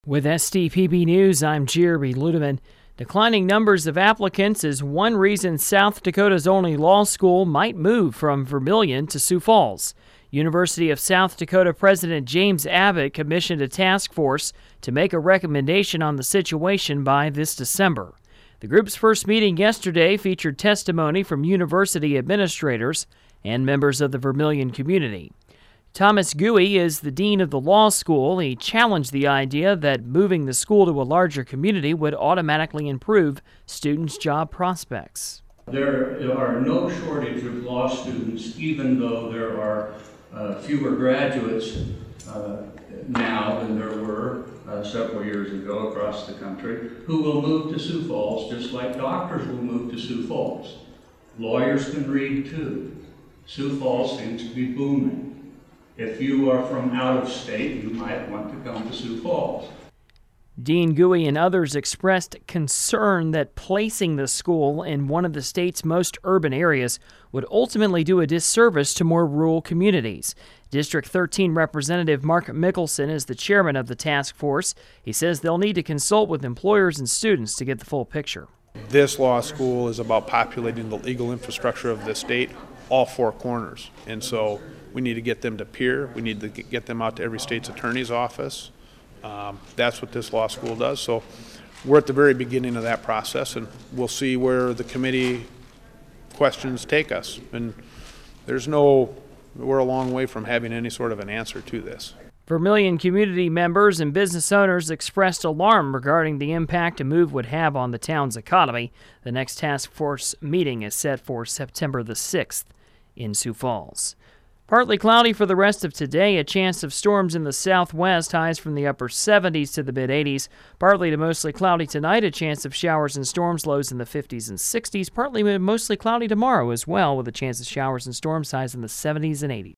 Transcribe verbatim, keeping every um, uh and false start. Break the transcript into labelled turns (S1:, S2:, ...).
S1: With S T P B News, I'm Jeremy Ludeman. Declining numbers of applicants is one reason South Dakota's only law school might move from Vermillion to Sioux Falls. University of South Dakota President James Abbott commissioned a task force to make a recommendation on the situation by this December. The group's first meeting yesterday featured testimony from university administrators and members of the Vermillion community. Thomas Gouy is the dean of the law school. He challenged the idea that moving the school to a larger community would automatically improve students' job prospects.
S2: There are no shortage of law students, even though there are uh, fewer graduates uh, now than there were uh, several years ago across the country, who will move to Sioux Falls just like doctors will move to Sioux Falls. Lawyers can read too. Sioux Falls seems to be booming. If you are from out of state, you might want to come to Sioux Falls.
S1: Dean Gouy and others expressed concern that placing the school in one of the state's most urban areas would ultimately do a disservice to more rural communities. District thirteen Representative Mark Mickelson is the chairman of the task force. He says they'll need to consult with employers and students to get the full picture.
S3: This law school is about populating the legal infrastructure of the state, all four corners. And so we need to get them to peer. We need to get them out to every state's attorney's office. Um, that's what this law school does. So we're at the very beginning of that process, and we'll see where the committee questions take us. And there's no, we're a long way from having any sort of an answer to this.
S1: Vermillion community members and business owners expressed alarm regarding the impact a move would have on the town's economy. The next task force meeting is set for September the sixth in Sioux Falls. Partly cloudy for the rest of today. A chance of storms in the southwest, highs from the upper seventies to the mid eighties. Partly to mostly cloudy tonight. A chance of showers and storms, lows in the fifties and sixties. Partly mostly cloudy tomorrow as well, with a chance of showers and storms, highs in the seventies and eighties.